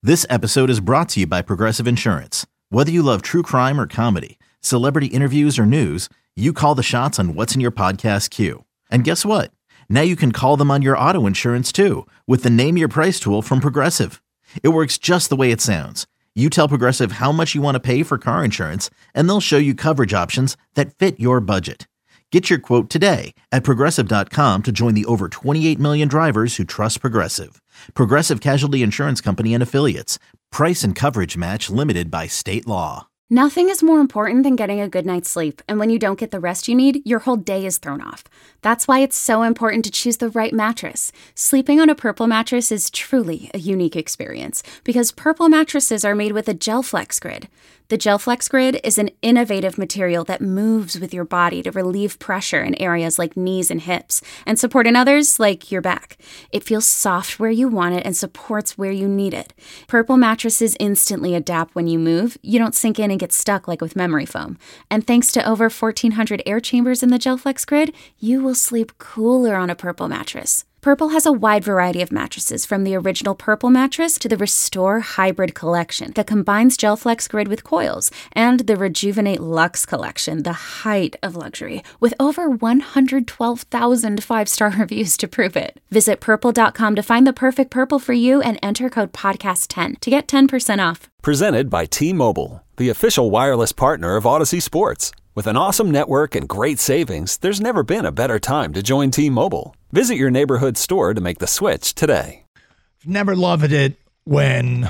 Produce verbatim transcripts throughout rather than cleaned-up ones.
This episode is brought to you by Progressive Insurance. Whether you love true crime or comedy, celebrity interviews or news, you call the shots on what's in your podcast queue. And guess what? Now you can call them on your auto insurance too with the Name Your Price tool from Progressive. It works just the way it sounds. You tell Progressive how much you want to pay for car insurance, and they'll show you coverage options that fit your budget. Get your quote today at Progressive dot com to join the over twenty-eight million drivers who trust Progressive. Progressive Casualty Insurance Company and Affiliates. Price and coverage match limited by state law. Nothing is more important than getting a good night's sleep, and when you don't get the rest you need, your whole day is thrown off. That's why it's so important to choose the right mattress. Sleeping on a Purple mattress is truly a unique experience because Purple mattresses are made with a GelFlex grid. The GelFlex grid is an innovative material that moves with your body to relieve pressure in areas like knees and hips and support in others like your back. It feels soft where you want it and supports where you need it. Purple mattresses instantly adapt when you move. You don't sink in and get stuck like with memory foam. And thanks to over fourteen hundred air chambers in the GelFlex grid, you will sleep cooler on a Purple mattress. Purple has a wide variety of mattresses, from the original Purple mattress to the Restore Hybrid collection that combines GelFlex grid with coils, and the Rejuvenate Luxe collection, the height of luxury, with over one hundred twelve thousand five-star reviews to prove it. Visit purple dot com to find the perfect Purple for you and enter code podcast ten to get ten percent off. Presented by T-Mobile, the official wireless partner of Odyssey Sports. With an awesome network and great savings, there's never been a better time to join T-Mobile. Visit your neighborhood store to make the switch today. Never loved it when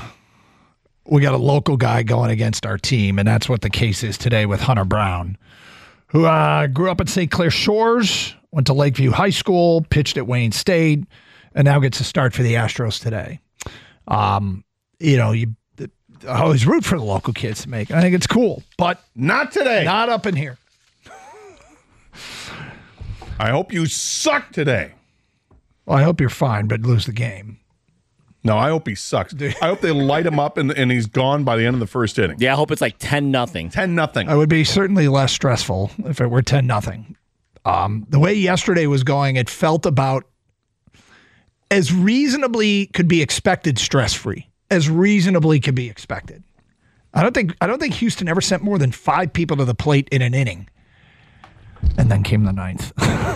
we got a local guy going against our team, and that's what the case is today with Hunter Brown, who uh, grew up at Saint Clair Shores, went to Lakeview High School, pitched at Wayne State, and now gets a start for the Astros today. Um, you know, you I always root for the local kids to make it. I think it's cool, but not today. Not up in here. I hope you suck today. Well, I hope you're fine, but lose the game. No, I hope he sucks. I hope they light him up and, and he's gone by the end of the first inning. Yeah, I hope it's like ten nothing. ten nothing. I would be certainly less stressful if it were ten nothing. Um, the way yesterday was going, it felt about as reasonably could be expected stress-free. As reasonably could be expected. I don't think I don't think Houston ever sent more than five people to the plate in an inning. And then came the ninth.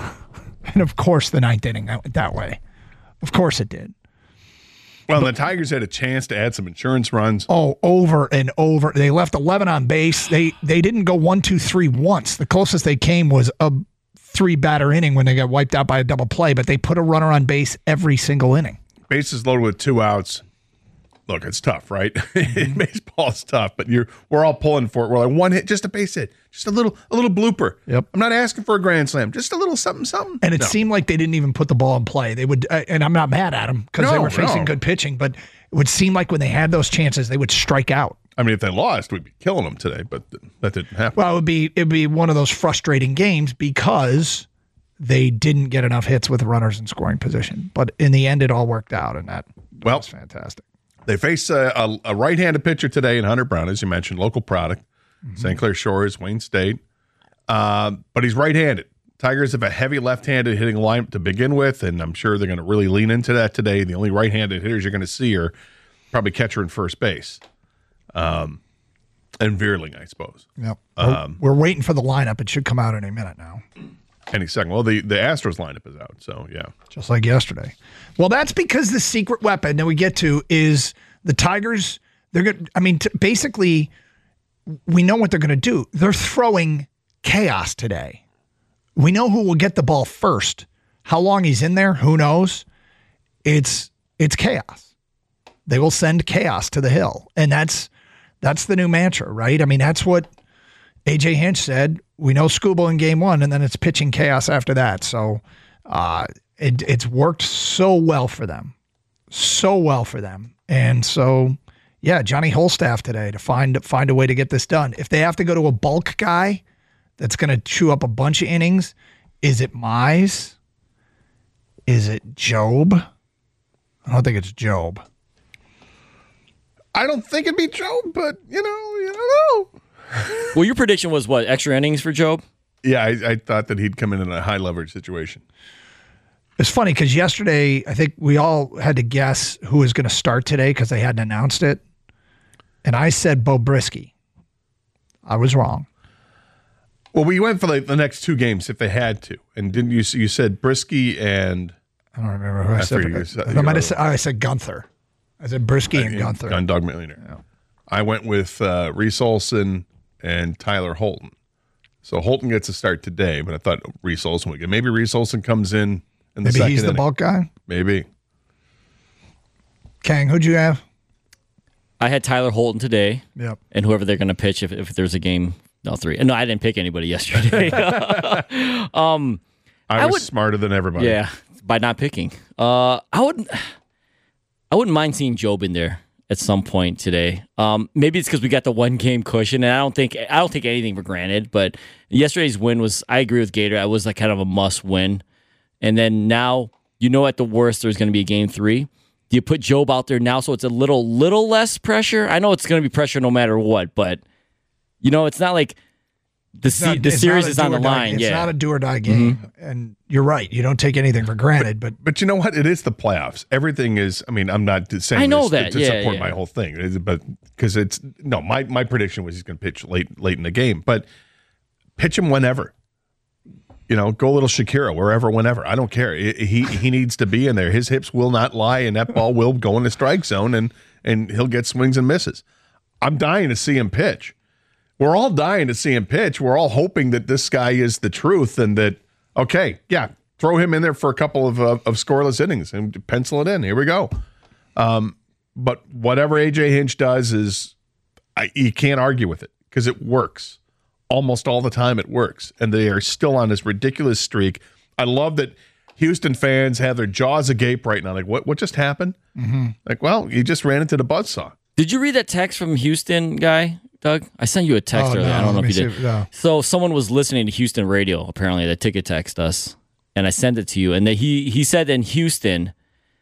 And of course the ninth inning went that way. Of course it did. Well, but the Tigers had a chance to add some insurance runs. Oh, over and over. They left eleven on base. They they didn't go one, two, three once. The closest they came was a three-batter inning when they got wiped out by a double play, but they put a runner on base every single inning. Bases loaded with two outs. Look, it's tough, right? Mm-hmm. Baseball's tough, but you're we're all pulling for it. We're like one hit, just a base hit, just a little a little blooper. Yep. I'm not asking for a grand slam, just a little something, something. And it no. seemed like they didn't even put the ball in play. They would, uh, and I'm not mad at them because no, they were facing no. good pitching, but it would seem like when they had those chances, they would strike out. I mean, if they lost, we'd be killing them today, but that didn't happen. Well, it would be it would be one of those frustrating games because they didn't get enough hits with runners in scoring position. But in the end, it all worked out, and that well, was fantastic. They face a, a, a right-handed pitcher today in Hunter Brown, as you mentioned, local product, mm-hmm. Saint Clair Shores, Wayne State. Uh, but he's right-handed. Tigers have a heavy left-handed hitting lineup to begin with, and I'm sure they're going to really lean into that today. The only right-handed hitters you're going to see are probably catcher and first base, um, and Veerling, I suppose. Yep. Um, we're, we're waiting for the lineup. It should come out any minute now. Any second. Well, the, the Astros lineup is out, so yeah. Just like yesterday. Well, that's because the secret weapon that we get to is the Tigers. They're going. I mean, t- basically, we know what they're going to do. They're throwing chaos today. We know who will get the ball first. How long he's in there, who knows? It's it's chaos. They will send chaos to the hill, and that's that's the new mantra, right? I mean, that's what A J Hinch said. We know Scooble in game one, and then it's pitching chaos after that. So uh, it, it's worked so well for them. So well for them. And so, yeah, Johnny Holstaff today to find find a way to get this done. If they have to go to a bulk guy that's going to chew up a bunch of innings, is it Mize? Is it Job? I don't think it's Job. I don't think it'd be Job, but, you know, you don't know. Well, your prediction was what? Extra innings for Job? Yeah, I, I thought that he'd come in in a high leverage situation. It's funny because yesterday, I think we all had to guess who was going to start today because they hadn't announced it. And I said Bo Brisky. I was wrong. Well, we went for like the next two games if they had to. And didn't you you said Brisky and I don't remember who I, I said. You said I might have said, I said Gunther. I said Brisky and Gunther. Gun Dog Millionaire. Yeah. I went with uh, Reese Olson and Tyler Holton. So Holton gets a start today, but I thought Reese Olson would get. Maybe Reese Olson comes in in the Maybe second he's the inning. bulk guy? Maybe. Kang, who'd you have? I had Tyler Holton today. Yep. And whoever they're going to pitch if, if there's a game. No, three. No, I didn't pick anybody yesterday. um, I was I would, smarter than everybody. Yeah, by not picking. Uh, I wouldn't. I wouldn't mind seeing Job in there at some point today. Um, maybe it's because we got the one game cushion, and I don't think I don't take anything for granted. But yesterday's win was. I agree with Gator. It was like kind of a must win. And then now you know at the worst there's going to be a game three. Do you put Job out there now so it's a little little less pressure? I know it's going to be pressure no matter what, but. You know, it's not like the se- not, the series is on the line. It's yeah. not a do or die game. Mm-hmm. And you're right. You don't take anything for granted. But but, but you know what? It is the playoffs. Everything is, I mean, I'm not saying I know this that. to, to yeah, support yeah. my whole thing, but because it's, no, my, my prediction was he's going to pitch late late in the game. But pitch him whenever. You know, go a little Shakira, wherever, whenever. I don't care. He he needs to be in there. His hips will not lie, and that ball will go in the strike zone, and and he'll get swings and misses. I'm dying to see him pitch. We're all dying to see him pitch. We're all hoping that this guy is the truth and that, okay, yeah, throw him in there for a couple of uh, of scoreless innings and pencil it in. Here we go. Um, but whatever A J Hinch does is, I, you can't argue with it because it works. Almost all the time it works. And they are still on this ridiculous streak. I love that Houston fans have their jaws agape right now. Like, what, what just happened? Mm-hmm. Like, well, you just ran into the buzzsaw. Did you read that text from Houston guy, Doug? I sent you a text Oh, earlier. no, I don't know let if you me did. see- no. So someone was listening to Houston radio, apparently, that ticket text us, and I sent it to you. And they, he he said in Houston,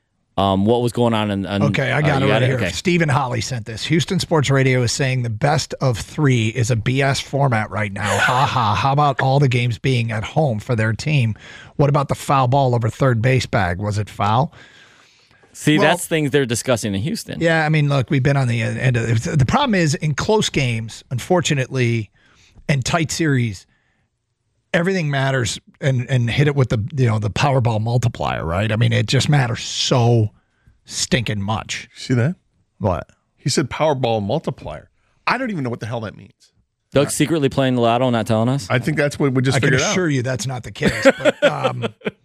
um, what was going on. In, on okay, I got uh, it you right here. Okay. Stephen Holly sent this. Houston Sports Radio is saying the best of three is a B S format right now. Ha ha. How about all the games being at home for their team? What about the foul ball over third base bag? Was it foul? See, Well- that's things they're discussing in Houston. Yeah, I mean, look, we've been on the end of it. The problem is in close games, unfortunately, and tight series, everything matters and, and hit it with the, you know, the Powerball multiplier, right? I mean, it just matters so stinking much. See that? What? He said Powerball multiplier. I don't even know what the hell that means. Doug's secretly playing the lotto, not telling us. I think that's what we just I can figured assure out. you that's not the case. But, um,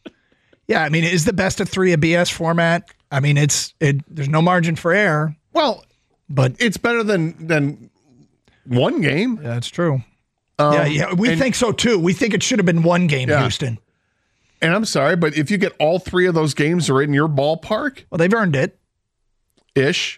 yeah, I mean, is the best of three a B S format? I mean, it's it. There's no margin for error, Well, but it's better than than one game. that's true. Um, yeah, yeah, we and, think so too. We think it should have been one game, Yeah. Houston. And I'm sorry, but if you get all three of those games are in your ballpark, Well, they've earned it. ish.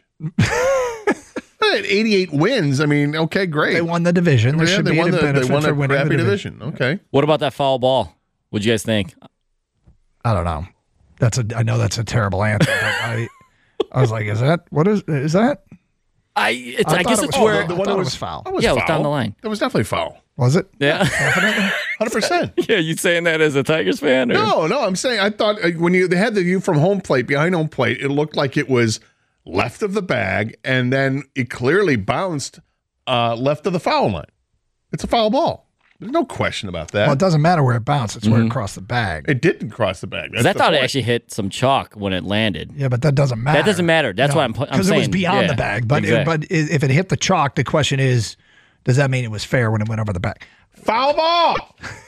At eighty-eight wins, I mean, okay, great. They won the division. There yeah, should they be won a the, benefit they won for a winning crappy the division. division. Okay. What about that foul ball? What'd you guys think? I don't know. That's a. I know that's a terrible answer. But I, I was like, is that what is is that? I it's, I I, thought guess it it's was- where I thought it was foul. That was Yeah, it was foul. down the line. That was definitely foul. Was it? yeah one hundred percent. yeah. You saying that as a Tigers fan? Or? No, no, I'm saying I thought uh, when you they had the view from home plate, behind home plate, it looked like it was left of the bag, and then it clearly bounced uh, left of the foul line. It's a foul ball. There's no question about that. Well, it doesn't matter where it bounced. It's where Mm-hmm. it crossed the bag. It didn't cross the bag. That's 'Cause I the thought it point. actually hit some chalk when it landed. Yeah, but that doesn't matter. That doesn't matter. That's why I'm pu- I'm because it was saying, beyond yeah, the bag. But exactly. but i- if it hit the chalk, the question is, does that mean it was fair when it went over the bag? Foul ball.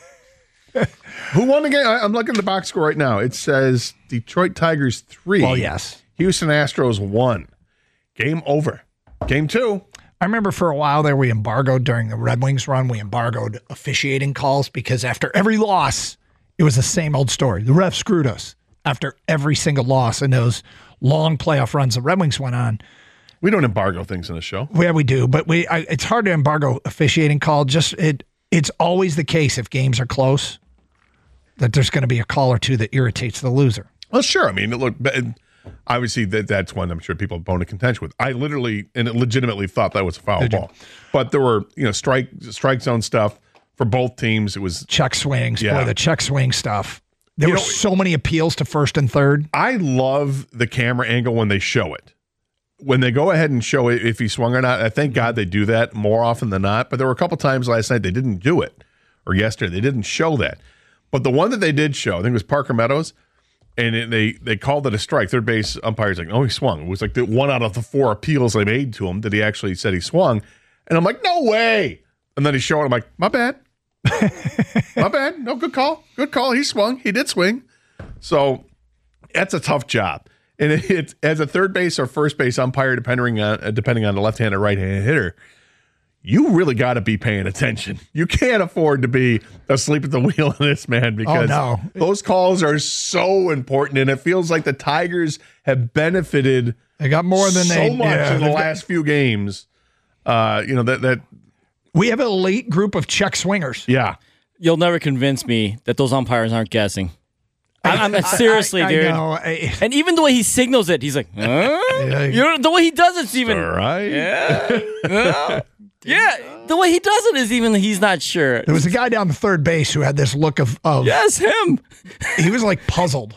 Who won the game? I- I'm looking at the box score right now. It says Detroit Tigers three. Well, yes. Houston Astros one. Game over. Game two. I remember for a while there, we embargoed during the Red Wings run. We embargoed officiating calls because after every loss, it was the same old story. The refs screwed us after every single loss in those long playoff runs the Red Wings went on. We don't embargo things in the show. Yeah, we do, but we I, it's hard to embargo officiating call. Just it it's always the case if games are close that there's going to be a call or two that irritates the loser. Well, sure. I mean, look, obviously that that's one I'm sure people have bone of contention with. I literally and legitimately thought that was a foul Did you? ball, but there were you know strike strike zone stuff for both teams. It was Check swings, Yeah. boy, the check swing stuff. There You were know- so many appeals to first and third. I love the camera angle when they show it. When they go ahead and show it, if he swung or not, I thank God they do that more often than not. But there were a couple times last night they didn't do it, or yesterday they didn't show that. But the one that they did show, I think it was Parker Meadows, and it, they they called it a strike. Third base umpire's like, "Oh, he swung." It was like the one out of the four appeals they made to him that he actually said he swung, and I'm like, "No way!" And then he showed it. I'm like, "My bad, my bad. No, good call, good call. He swung. He did swing." So that's a tough job. And it, it, as a third base or first base umpire, depending on uh, depending on the left-handed or right-handed hitter, you really got to be paying attention. You can't afford to be asleep at the wheel in this, man, because no. those calls are so important, and it feels like the Tigers have benefited They got more than so they much yeah, in the they've got- last few games. Uh, you know that that We have an elite group of check swingers. yeah. You'll never convince me that those umpires aren't guessing. I, I, seriously, I, I, dude. I know. I- And even the way he signals it, he's like, huh? Yeah. You know, the way he does it's even. All right. Yeah. yeah. Yeah. The way he does it is even he's not sure. There was a guy down the third base who had this look of, of Yes, him. he was like puzzled.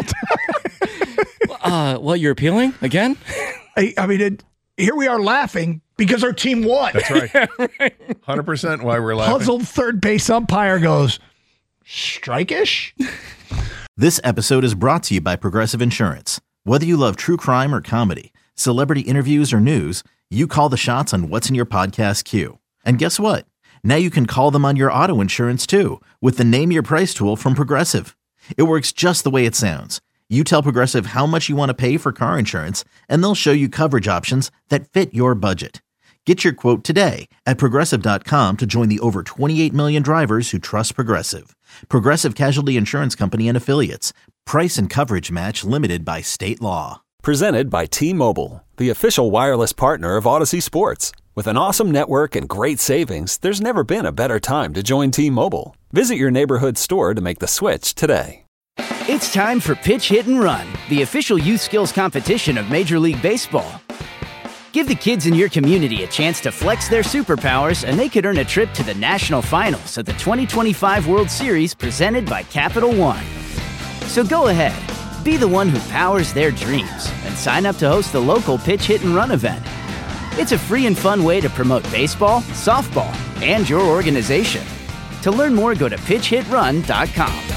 Uh, what, you're appealing again? I, I mean, it, here we are laughing because our team won. That's right. one hundred percent why we're laughing. Puzzled third base umpire goes, strike-ish? This episode is brought to you by Progressive Insurance. Whether you love true crime or comedy, celebrity interviews or news, you call the shots on what's in your podcast queue. And guess what? Now you can call them on your auto insurance too with the Name Your Price tool from Progressive. It works just the way it sounds. You tell Progressive how much you want to pay for car insurance, and they'll show you coverage options that fit your budget. Get your quote today at Progressive dot com to join the over twenty-eight million drivers who trust Progressive. Progressive Casualty Insurance Company and Affiliates. Price and coverage match limited by state law. Presented by T-Mobile, the official wireless partner of Odyssey Sports. With an awesome network and great savings, there's never been a better time to join T-Mobile. Visit your neighborhood store to make the switch today. It's time for Pitch Hit and Run, the official youth skills competition of Major League Baseball. Give the kids in your community a chance to flex their superpowers, and they could earn a trip to the national finals of the twenty twenty-five World Series presented by Capital One. So go ahead, be the one who powers their dreams, and sign up to host the local Pitch Hit and Run event. It's a free and fun way to promote baseball, softball, and your organization. To learn more, go to pitch hit run dot com.